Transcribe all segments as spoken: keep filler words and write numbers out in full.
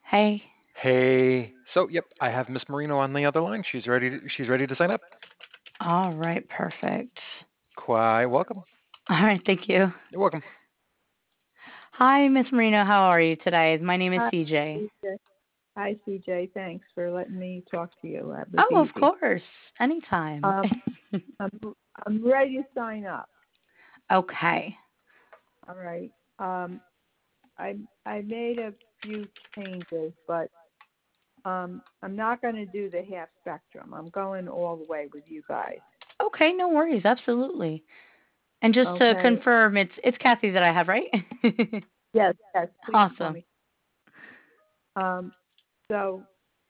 Hey. Hey. So, yep, I have Miss Marino on the other line. She's ready to, she's ready to sign up. All right, perfect. Quite welcome. All right, thank you. You're welcome. Hi, Miss Marino. How are you today? My name is Hi, C J. C J. Hi, C J. Thanks for letting me talk to you. That was Oh, of easy. course. Anytime. Um, I'm I'm ready to sign up. Okay. All right. Um, I I made a few changes, but um, I'm not going to do the half spectrum. I'm going all the way with you guys. Okay, no worries. Absolutely. And just to Okay. confirm, it's it's Kathy that I have, right? Yes. Yes. Please call Awesome. me. Um, so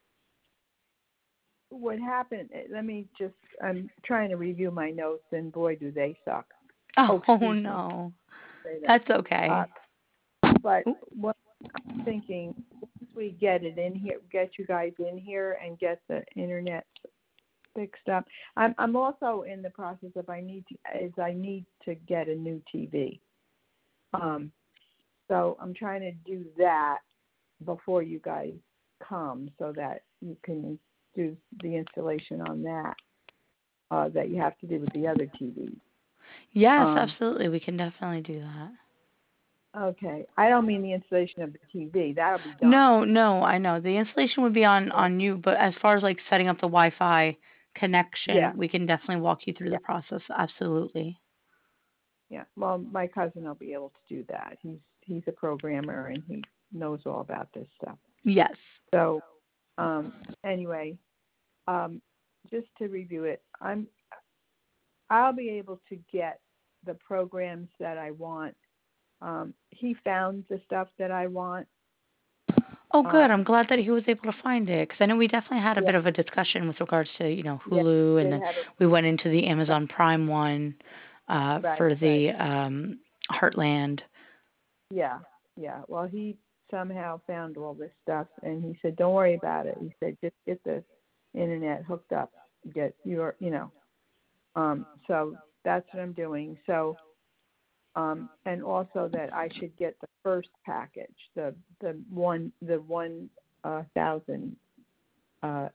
what happened? eh, Let me just. I'm trying to review my notes, and boy, do they suck. Oh, Oh excuse me. no. Say that. That's okay. Uh, but Oop. what I'm thinking, once we get it in here, get you guys in here and get the internet fixed up. I'm I'm also in the process of I need to is I need to get a new T V. Um, so I'm trying to do that before you guys come, so that you can do the installation on that uh, that you have to do with the other T Vs. Yes, Um, absolutely. We can definitely do that. okay, I don't mean the installation of the T V. That'll be done. No, no, I know. The installation would be on So, on you, but as far as like setting up the Wi-Fi yeah, connection, we can definitely walk you through yeah. the process. Absolutely. Yeah, well, my cousin will be able to do that. He's he's a programmer and he knows all about this stuff. Yes. So, um, anyway, um, just to review it, I'm I'll be able to get the programs that I want. Um, he found the stuff that I want. Oh, good. I'm Um, glad that he was able to find it because I know we definitely had a yeah, bit of a discussion with regards to, you know, yeah, Hulu, and did then have a we went into the right, Amazon Prime one uh, right, for right. the um, Heartland. Yeah, yeah. Well, he somehow found all this stuff, and he said, "Don't worry about it." He said, "Just get the internet hooked up, get your, you know." Um, so that's what I'm doing. So, um, and also that I should get the first package, the the one the one uh, thousand uh,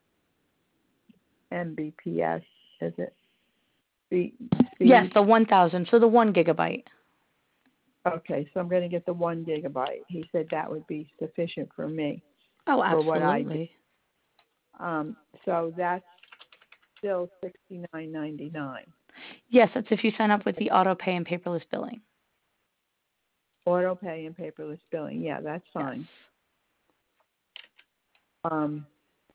Mbps, is it speed? Yes, Speed. the one thousand, so the one gigabyte. Okay, so I'm going to get the one gigabyte. He said that would be sufficient for me Oh, for what I do. absolutely. Um, so that's still sixty nine ninety nine. Yes, that's if you sign up with the auto pay and paperless billing. Auto pay and paperless billing. Yeah, that's Yes. fine. Um,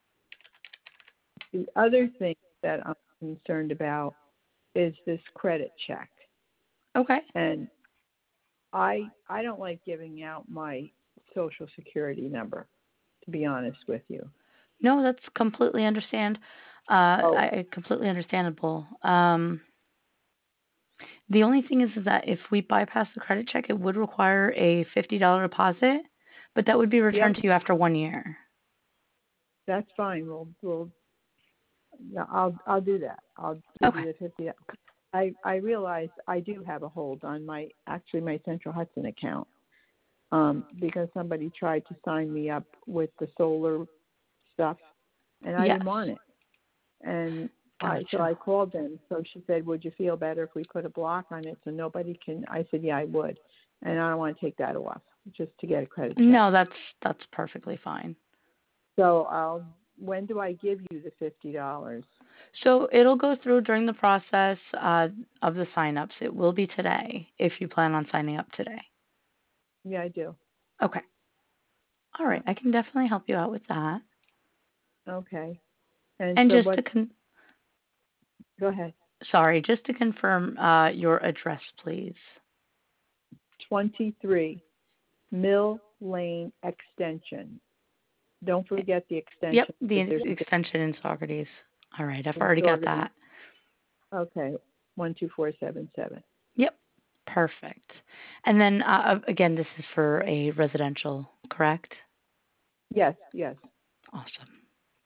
the other thing that I'm concerned about is this credit check, Okay. and I I don't like giving out my social security number, to be honest with you. No, that's completely understand. Uh, Oh, I completely understandable. Um, the only thing is, is that if we bypass the credit check, it would require a fifty dollar deposit, but that would be yep, returned to you after one year. that's fine. We'll we'll yeah, I'll I'll do that. I'll give Okay. you the fifty. I I realize I do have a hold on my actually my Central Hudson account. Um, because somebody tried to sign me up with the solar stuff, and I Yes. didn't want it. And I so Gotcha. I called them. So she said, "Would you feel better if we put a block on it so nobody can?" I said, "Yeah, I would," and I don't want to take that off just to get a credit check. No, that's that's perfectly fine. So I'll. When do I give you the fifty dollars? So it'll go through during the process uh, of the signups. It will be today if you plan on signing up today. Yeah, I do. Okay. All right. Yeah. I can definitely help you out with that. Okay. And And so just to what? con- Go ahead. sorry, just to confirm uh, your address, please. Twenty-three Mill Lane Extension. Don't forget the Yep, extension the because ex- there's extension in Socrates. All right, I've in already got Saugerties. that. Okay, one two four seven seven. Yep, perfect. And then uh, uh, again, this is for a residential, correct? Yes, yes, Awesome.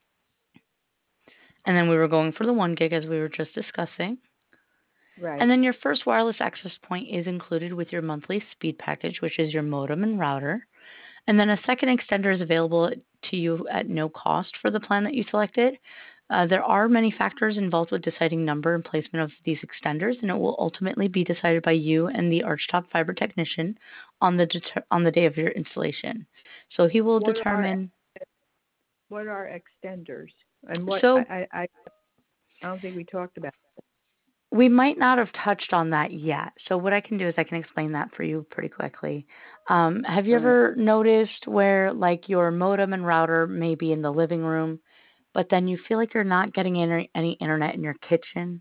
And then we were going for the one gig as we were just discussing. And right. then your first wireless access point is included with your monthly speed package, which is your modem and router. And then a second extender is available to you at no cost for the plan that you selected. Uh, there are many factors involved with deciding number and placement of these extenders, and it will ultimately be decided by you and the Archtop fiber technician on the deter- on the day of your installation. So he will What are determine. what are extenders? And what So I I, I I don't think we talked about. we might not have touched on that yet. So what I can do is I can explain that for you pretty quickly. Um, have you All right. ever noticed where like your modem and router may be in the living room, but then you feel like you're not getting any, any internet in your kitchen?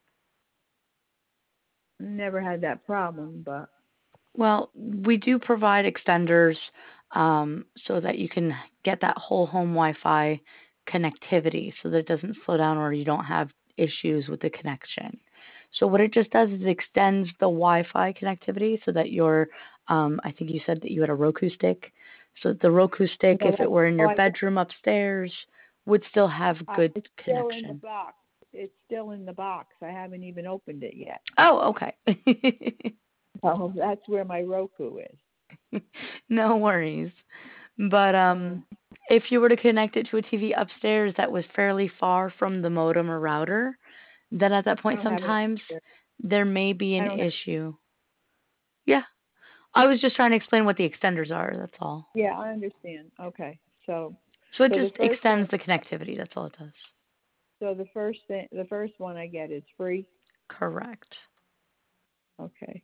Never had that problem, but Well, we do provide extenders um, so that you can get that whole home Wi-Fi connectivity so that it doesn't slow down or you don't have issues with the connection. So what it just does is it extends the Wi-Fi connectivity so that your, um, I think you said that you had a Roku stick. So the Roku stick, yeah, if it that's, were in oh, your I, bedroom upstairs, would still have I, good it's still in the connection. box. It's still in the box. I haven't even opened it yet. Oh, okay. So that's where my Roku is. No worries. But Mm. um, if you were to connect it to a T V upstairs that was fairly far from the modem or router, then at that I point don't have it sometimes upstairs. there may be I an don't have. issue. Yeah, I was just trying to explain what the extenders are. That's all. Yeah, I understand. Okay, so So it so the just first one, extends the connectivity. That's all it does. so the first thing, the first one I get is free. Correct. Okay,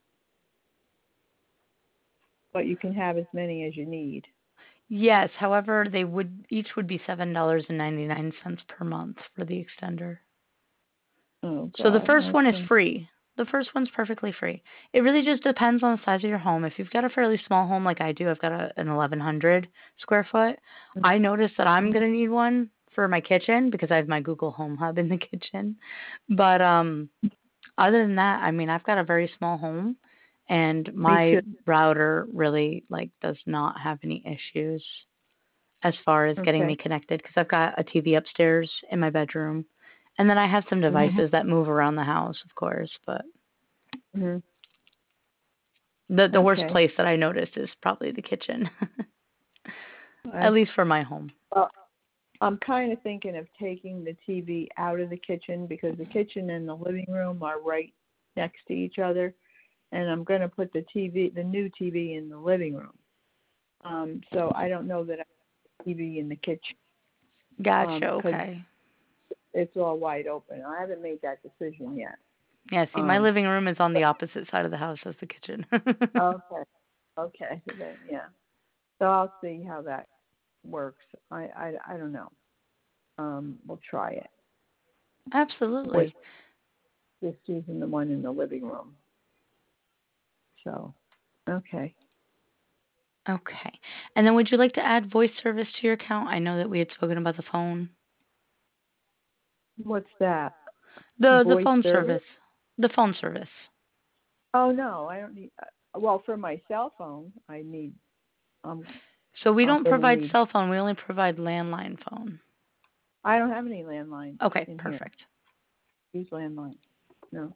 but you can have as many as you need. Yes. However, they would each would be seven dollars and ninety nine cents per month for the extender. Oh So the God, first one is okay. free. The first one's perfectly free. It really just depends on the size of your home. If you've got a fairly small home like I do, I've got a, an eleven hundred square foot. I noticed that I'm going to need one for my kitchen because I have my Google Home Hub in the kitchen. But um other than that, I mean, I've got a very small home and Me my too. router really like does not have any issues as far as getting me Okay. connected because I've got a T V upstairs in my bedroom. And then I have some Mm-hmm. devices that move around the house, of course, but Mm-hmm. the the worst Okay. place that I noticed is probably the kitchen. I, At least for my home. well, I'm kind of thinking of taking the T V out of the kitchen because the kitchen and the living room are right next to each other, and I'm going to put the T V, the new T V, in the living room. Um, so I don't know that I have a T V in the kitchen Gotcha, because okay. it's all wide open. I haven't made that decision yet. Yeah, see my Um, living room is on the opposite side of the house as the kitchen. okay. Okay. Then yeah. So I'll see how that works. I I, I don't know. Um, we'll try it. With Absolutely. just using the one in the living room. So, okay. Okay. And then would you like to add voice service to your account? I know that we had spoken about the phone. What's that? The the Voice phone service? service. The phone service. Oh no, I don't need. Uh, well, for my cell phone, I need. Um, So we I'm don't going to provide need. cell phone, we only provide landline phone. I don't have any landlines Okay, in here. perfect. Use landline. No.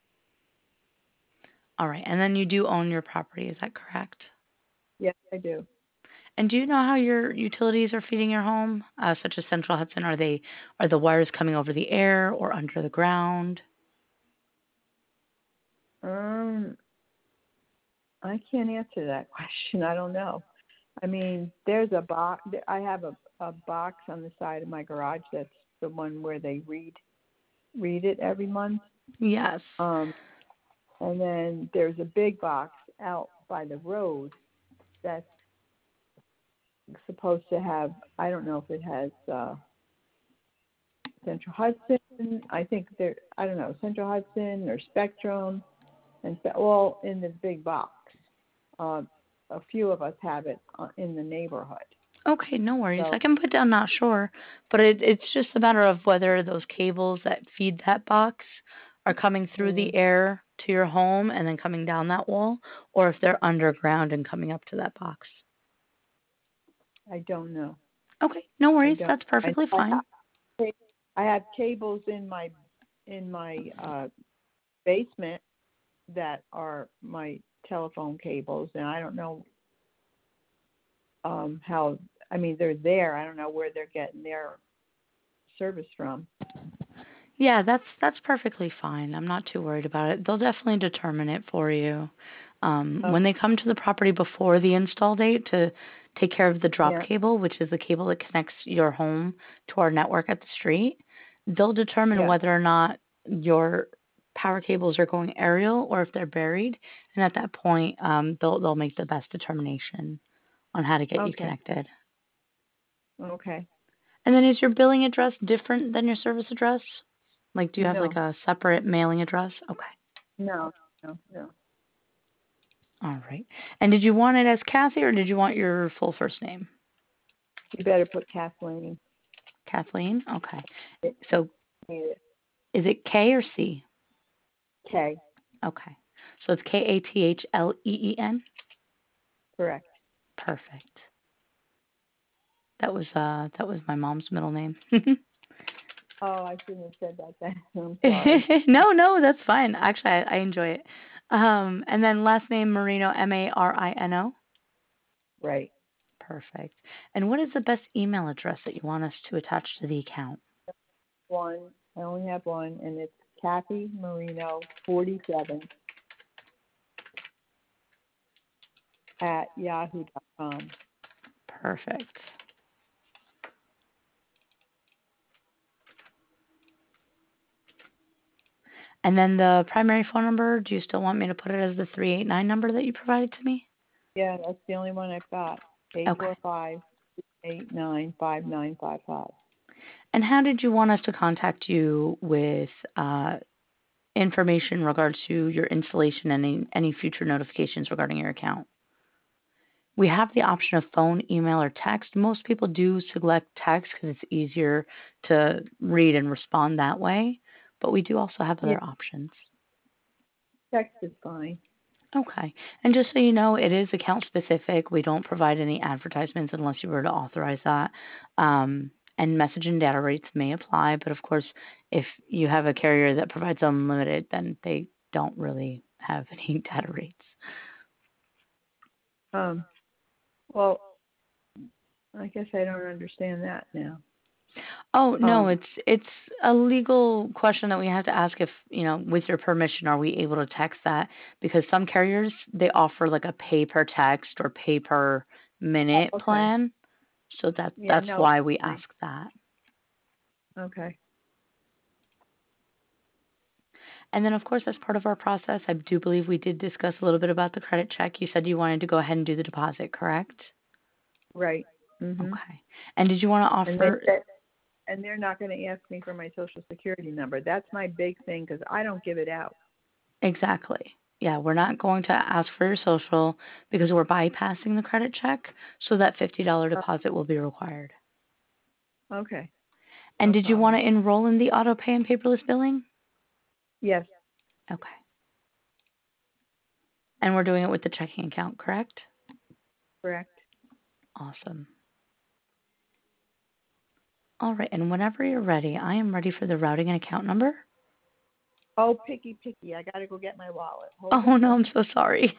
All right. And then you do own your property, is that correct? Yes, I do. And do you know how your utilities are feeding your home, uh, such as Central Hudson? Are they are the wires coming over the air or under the ground? Um, I can't answer that question. I don't know. I mean, there's a box. I have a a box on the side of my garage. That's the one where they read read it every month. Yes. Um, and then there's a big box out by the road that's supposed to have. I don't know if it has uh, Central Hudson. I think there. I don't know Central Hudson or Spectrum, and so, all in this big box. Uh, a few of us have it uh, in the neighborhood. Okay, no worries. So I can put down not sure, but it, it's just a matter of whether those cables that feed that box are coming through mm, the air to your home and then coming down that wall, or if they're underground and coming up to that box. I don't know. Okay, no I worries. don't. That's I, perfectly I fine. have I have cables in my in my uh, basement that are my telephone cables, and I don't know um, how. I mean, they're there. I don't know where they're getting their service from. Yeah, that's that's perfectly fine. I'm not too worried about it. They'll definitely determine it for you. Um, when Okay. they come to the property before the install date to take care of the drop Yeah. cable, which is the cable that connects your home to our network at the street, they'll determine Yeah. whether or not your power cables are going aerial or if they're buried. And at that point, um, they'll they'll make the best determination on how to get you Okay. connected. Okay. And then is your billing address different than your service address? Like, do you have like No. a separate mailing address? Okay. No. No. No. All right. And did you want it as Kathy or did you want your full first name? You better put Kathleen. Kathleen? Okay. It, So is it K or C? K. Okay. So it's K A T H L E E N? Correct. Perfect. That was uh that was my mom's middle name. Oh, I shouldn't have said that then. I'm sorry. No, no, that's fine. Actually, I, I enjoy it. Um, and then last name Marino, M A R I N O. Right. Perfect. And what is the best email address that you want us to attach to the account? One. I only have one, and it's Kathy Marino forty-seven at yahoo dot com. Perfect. And then the primary phone number, do you still want me to put it as the three eight nine number that you provided to me? Yeah, that's the only one I've got. Eight Okay. four five eight nine five nine five five. And how did you want us to contact you with uh, information in regards to your installation and any, any future notifications regarding your account? We have the option of phone, email, or text. Most people do select text because it's easier to read and respond that way, but we do also have Yeah, other options. text is fine. Okay. And just so you know, it is account specific. We don't provide any advertisements unless you were to authorize that. Um, and message and data rates may apply, but of course, if you have a carrier that provides unlimited, then they don't really have any data rates. Um, well, I guess I don't understand that now. Oh, no, Um, it's it's a legal question that we have to ask if, you know, with your permission, are we able to text that? Because some carriers, they offer like a pay per text or pay per minute okay. plan. So that Yeah, that's no, why we fine. ask that. Okay. And then, of course, as part of our process, I do believe we did discuss a little bit about the credit check. You said you wanted to go ahead and do the deposit, correct? Right. Mhm. Okay. And did you want to And they offer said, and they're not going to ask me for my social security number. That's my big thing because I don't give it out. exactly? Yeah, we're not going to ask for your social because we're bypassing the credit check, so that fifty dollars Uh, deposit will be required. okay. And No did you want problem. to enroll in the auto pay and paperless billing? Yes. Okay. And we're doing it with the checking account, correct? Correct. Awesome. All right, and whenever you're ready, I am ready for the routing and account number. Oh, picky, picky. I got to go get my wallet. Hold Oh on. no, I'm so sorry.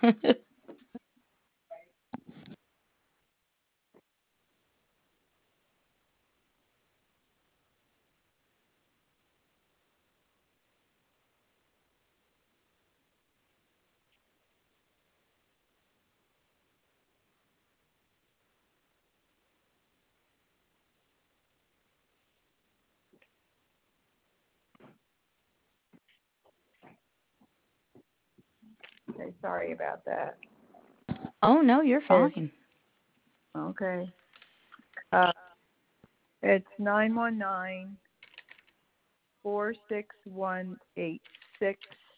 Okay. Sorry about that. Oh no, you're It's, fine. okay. Uh, it's nine one nine four six one eight six.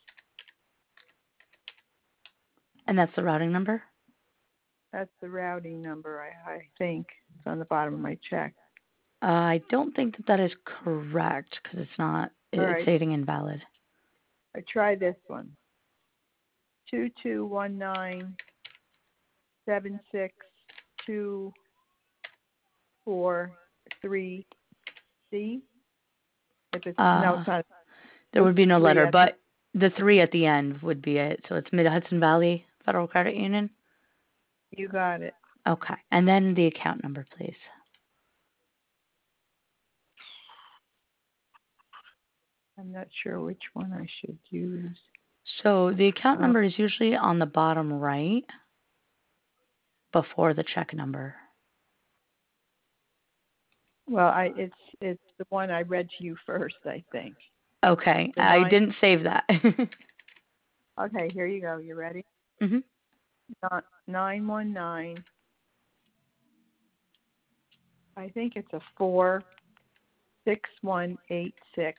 And that's the routing number? That's the routing number, I, I think. It's on the bottom of my check. Uh, I don't think that that is correct because it's not, All it's right. stating invalid. I try this one. Two two one nine seven six two four three C. If it's no, Uh, it's not. there would be no Three. letter, I don't. but the three at the end would be it. So it's Mid Hudson Valley Federal Credit Union. You got it. Okay. And then the account number, please. I'm not sure which one I should use. So the account Uh, number is usually on the bottom right before the check number. well, I it's it's the one I read to you first, I think. Okay. The I nine. didn't save that. Okay, here you go. You ready? hmm Nine one nine. I think it's a four six one eight six.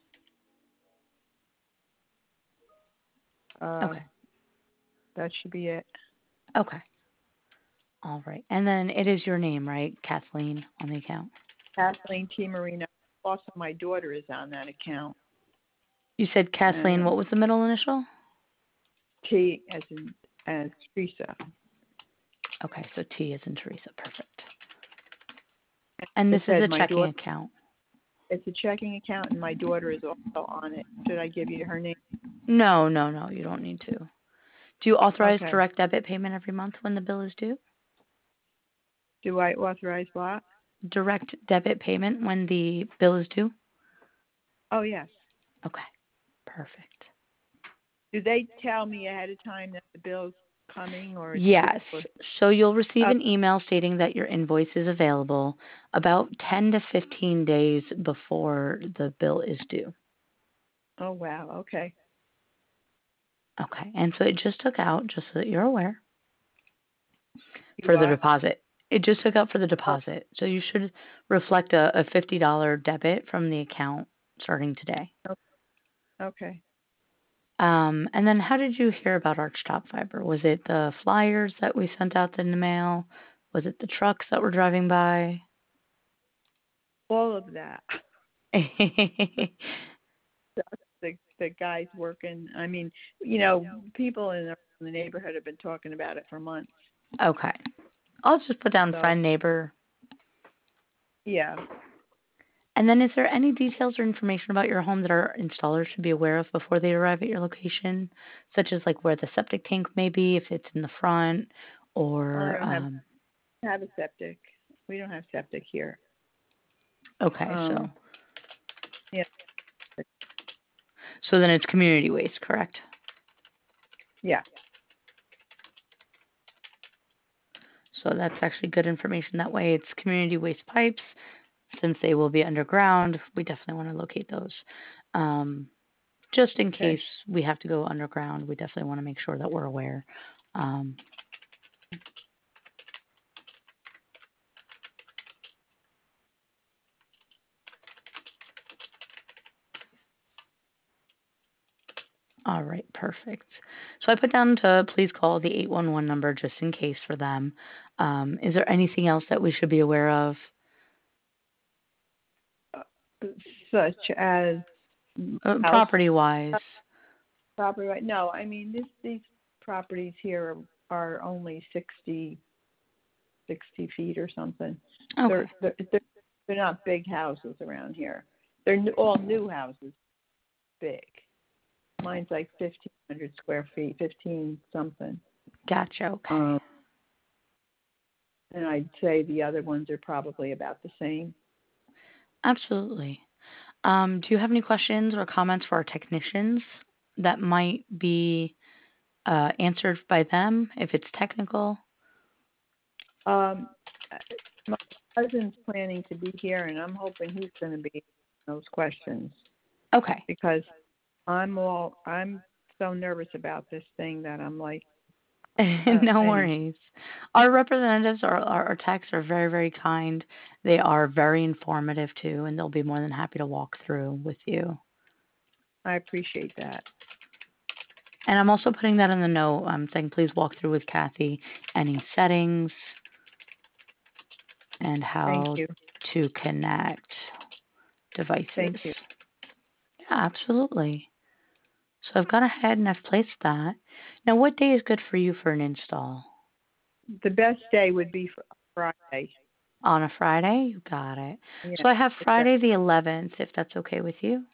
Uh, Okay. that should be it. Okay. All right. And then it is your name, right? Kathleen on the account. Kathleen T. Marino. Also, my daughter is on that account. You said Kathleen, And what was the middle initial? T as in as Teresa. Okay, so T is in Teresa. Perfect. And this It is said a my checking daughter. account. It's a checking account, and my daughter is also on it. Should I give you her name? No, no, no, you don't need to. Do you authorize Okay. direct debit payment every month when the bill is due? Do I authorize what? Direct debit payment when the bill is due? Oh, yes. Okay, perfect. Do they tell me ahead of time that the bill's coming, or it's Yes. just? So you'll receive Oh, an email stating that your invoice is available about ten to fifteen days before the bill is due. oh wow. Okay. Okay, and so it just took out, just so that you're aware, You for the what? deposit. It just took out for the Oh, deposit. So you should reflect a, a fifty dollars debit from the account starting today. okay. Um, and then how did you hear about Archtop Fiber? Was it the flyers that we sent out in the mail? Was it the trucks that were driving by? All of that. Okay. The the guys working. I mean, you know, people in the, in the neighborhood have been talking about it for months. I'll just put down So friend, neighbor. yeah. And then is there any details or information about your home that our installers should be aware of before they arrive at your location? Such as like where the septic tank may be, if it's in the front, Well, I or, don't have um, have a septic. We don't have septic here. okay, so, Um. Yeah. so then it's community waste, correct? Yeah. So that's actually good information. That way it's community waste pipes. Since they will be underground, we definitely want to locate those. Um, just in Okay. case we have to go underground, we definitely want to make sure that we're aware. Um, all right, perfect. So I put down to please call the eight one one number just in case for them. Um, is there anything else that we should be aware of? Uh, such as Uh, house property wise. property. Right? No, I mean this these properties here are, are only sixty, sixty feet or something. Okay. They're they're they're, they're not big houses around here. They're new, all new houses. Big. Mine's like fifteen hundred square feet, fifteen something. Gotcha. Okay. Um, and I'd say the other ones are probably about the same. Absolutely. Um, do you have any questions or comments for our technicians that might be uh, answered by them if it's technical? Um, my cousin's planning to be here, and I'm hoping he's going to be those questions Okay. because I'm all I'm so nervous about this thing that I'm like, uh, No anyway. worries. Our representatives, our, our, our techs are very, very kind. They are very informative too, and they'll be more than happy to walk through with you. I appreciate that. And I'm also putting that in the note. I'm saying please walk through with Kathy any settings and Thank how you. to connect devices. Thank you. Yeah, absolutely. So I've gone ahead and I've placed that. Now, what day is good for you for an install? The best day would be for Friday. On a Friday? You got it. Yeah, So I have it's that Friday the eleventh, if that's okay with you.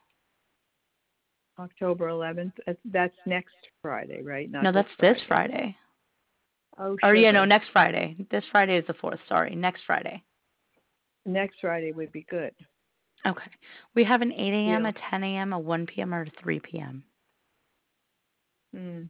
October eleventh. That's, that's next Friday, right? Not No, this that's this Friday. Friday. Oh, Or yeah, no, sugar. next Friday. This Friday is the fourth. Sorry, next Friday. Next Friday would be good. Okay. We have an eight a m, Yeah. a ten a m, a one p m, or a three p m. Hmm.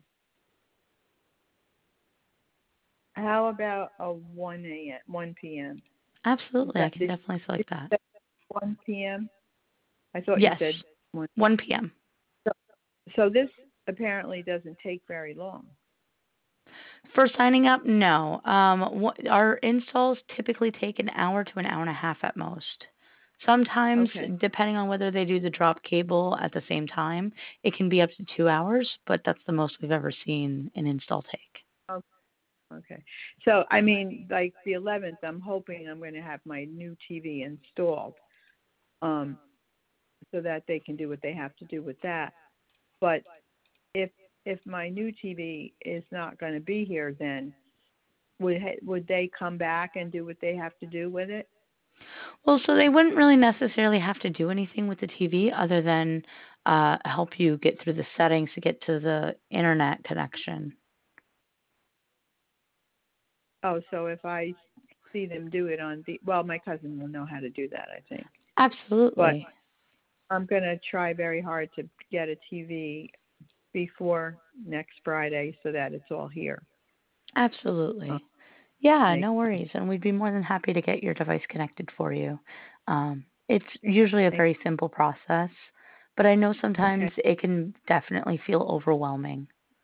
How about a one a m, one p m? Is Absolutely, I that can did definitely you select that. say one p m? I thought you Yes, said one. one p m. So, so this apparently doesn't take very long. For signing up, no. Um, wh- our installs typically take an hour to an hour and a half at most. Sometimes, Okay. depending on whether they do the drop cable at the same time, it can be up to two hours, but that's the most we've ever seen an install take. Okay. Okay. So I mean, like the eleventh, I'm hoping I'm going to have my new T V installed, um, so that they can do what they have to do with that. But if if my new T V is not going to be here, then would ha- would they come back and do what they have to do with it? Well, so they wouldn't really necessarily have to do anything with the T V other than uh, help you get through the settings to get to the internet connection. Oh, so if I see them do it on the well, my cousin will know how to do that, I think. But Absolutely. I'm going to try very hard to get a T V before next Friday so that it's all here. Uh, Absolutely. Yeah, make, no worries. And we'd be more than happy to get your device connected for you. Um, it's usually a make, very simple process, but I know sometimes okay. it can definitely feel overwhelming.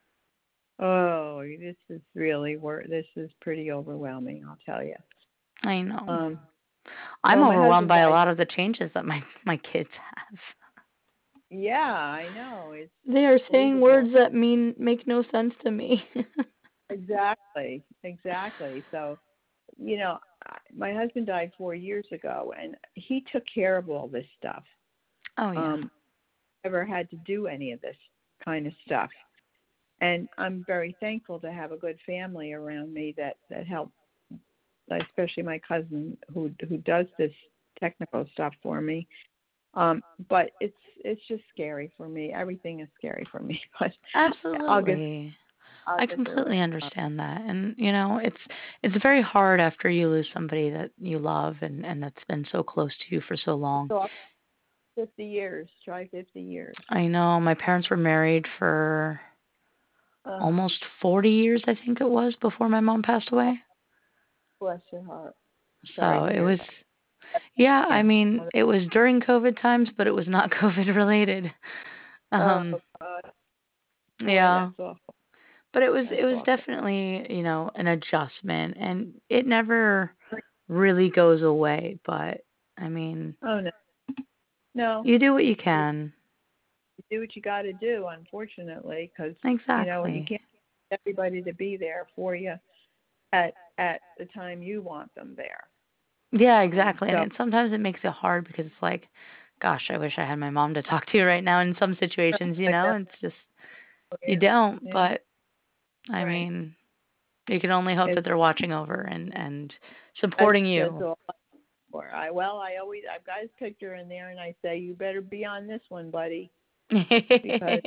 Oh, this is really wor- this is pretty overwhelming, I'll tell you. I know. Um, I'm well, my overwhelmed husband by a died. lot of the changes that my my kids have. Yeah, I know. It's They are saying believable. words that mean make no sense to me. Exactly, exactly. So, you know, I- my husband died four years ago, and he took care of all this stuff. Oh yeah. Um, never had to do any of this kind of stuff, and I'm very thankful to have a good family around me that that help, especially my cousin who who does this technical stuff for me. Um, but it's it's just scary for me. Everything is scary for me. But I'll get Absolutely. I'll I get through completely it. Uh, understand that. And you know, it's it's very hard after you lose somebody that you love and and that's been so close to you for so long. so fifty years. Try fifty years. I know my parents were married for Uh, almost forty years, I think it was, before my mom passed away. bless your heart. Sorry So to it hear was, that. yeah, I Yeah. mean, it was during COVID times, but it was not COVID related. Oh Um, God, boy, yeah, that's awful. but it was That's it was awful. definitely, you know, an adjustment and it never really goes away, but I mean, Oh no, no. you do what you You can. do what you got to do, unfortunately, because you know you Exactly. can't get everybody to be there for you at at the time you want them there. Yeah, Um. exactly. And So it, sometimes it makes it hard because it's like, gosh, I wish I had my mom to talk to right now in some situations, you I know, know. it's just you Yeah. don't, Yeah. but I Right. mean, you can only hope that It's they're watching over and and that's supporting that's you. all. For I well, I always I've got his picture in there, and I say you better be on this one, buddy, because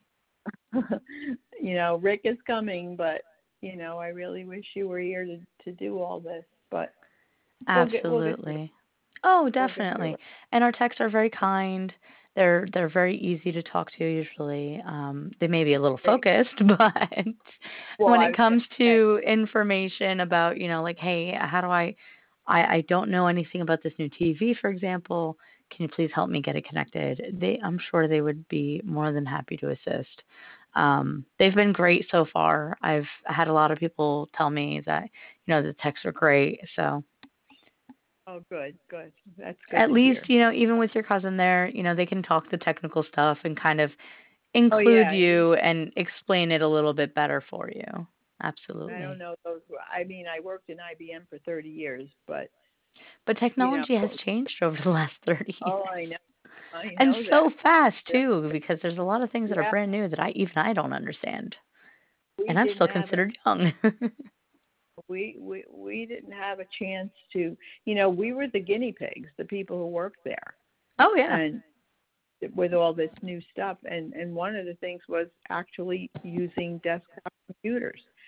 you know Rick is coming, but you know I really wish you were here to to do all this, but we'll get we'll get through it. Absolutely. Oh, We'll get through definitely. it. And our texts are very kind. They're they're very easy to talk to usually. Um, they may be a little Great. focused, but Well, when I it was gonna comes say, to information about, you know, like, hey, how do I I, I don't know anything about this new T V, for example. Can you please help me get it connected? They I'm sure they would be more than happy to assist. Um, they've been great so far. I've had a lot of people tell me that, you know, the texts are great. So oh, good, good. That's good at to least, hear. you know, even with your cousin there, you know, they can talk the technical stuff and kind of Oh include yeah, he. you and explain it a little bit better for you. I don't Absolutely. know those. I mean, I worked in I B M for thirty years, but But you know, technology has changed over the last thirty oh, years. I know, I And know so that. fast Yeah, too, because there's a lot of things that are yeah. brand new that I even I don't understand. We And I'm didn't still have a considered young. we we we didn't have a chance to, you know, we were the guinea pigs, the people who worked there, Oh yeah. and with all this new stuff, and and one of the things was actually using desktop computers.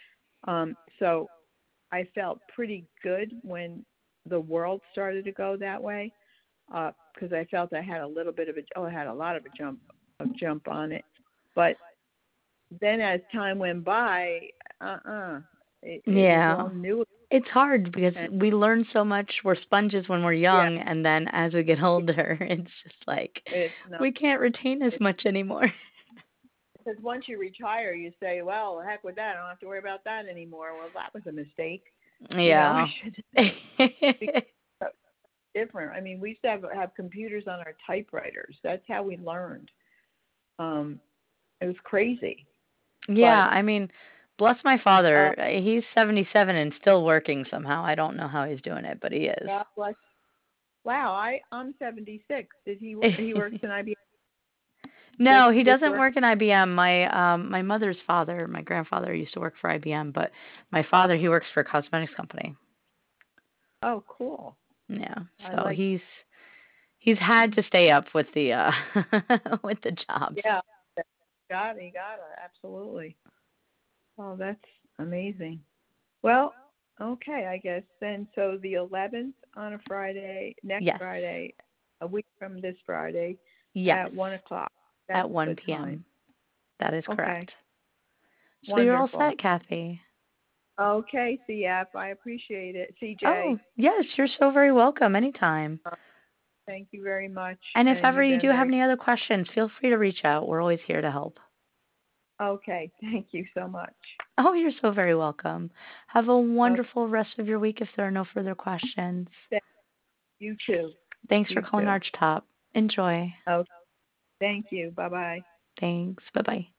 Um, so I felt pretty good when the world started to go that way, because I felt I had a little bit of a, oh, I had a lot of a jump, a jump on it. But then as time went by, uh-uh, it, it was Yeah. all new. It's hard because And, we learn so much. We're sponges when we're yeah, young, and then as we get older, it's just like it's not. we can't retain as much anymore. Because once you retire, you say, well, heck with that. I don't have to worry about that anymore. Well, that was a mistake. You know, I Yeah. should be different. I mean, we used to have, have computers on our typewriters. That's how we learned. Um, it was crazy. Yeah, But, I mean, bless my uh, father. uh, He's seventy-seven and still working somehow. I don't know how he's doing it, but he God bless. Wow, I, I'm seventy-six. Did he, he is. works in I B M? Does No, he he still doesn't work? work in I B M. My um my mother's father, my grandfather used to work for I B M, but my Uh, father he works for a cosmetics company. oh, cool. Yeah. I So like, he's he's had to stay up with the uh with the jobs. yeah, got it, got it, absolutely. Oh, that's amazing. Well, okay, I guess then. So the eleventh on a Friday, next Yes. Friday, a week from this Friday, Yes. at one o'clock. That's At one the p time. m. That is Okay, correct. So you're all wonderful. set, Kathy. Okay, C F, I appreciate it. C J, Oh, yes, you're so very welcome anytime. uh, thank you very much, And if and ever you've you been do have very any other questions, feel free to reach out. We're always here to help. okay. Thank you so much. Oh, you're so very welcome. Have a Uh, wonderful rest of your week if there are no further questions. you too. Thanks for You calling too. Archtop. Enjoy. Okay. Thank you. Bye bye. Thanks. Bye-bye.